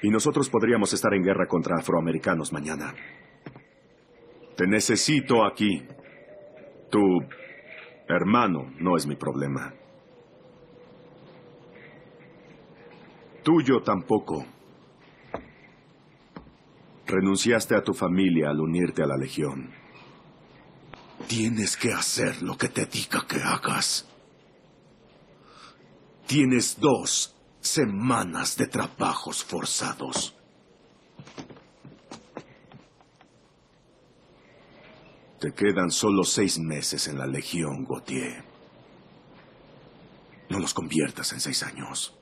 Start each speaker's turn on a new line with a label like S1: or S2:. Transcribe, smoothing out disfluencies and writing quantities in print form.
S1: Y nosotros podríamos estar en guerra contra afroamericanos mañana. Te necesito aquí. Tu hermano no es mi problema. Tuyo tampoco. Renunciaste a tu familia al unirte a la Legión. Tienes que hacer lo que te diga que hagas. Tienes 2 semanas de trabajos forzados. Te quedan solo 6 meses en la Legión, Gautier. No los conviertas en 6 años.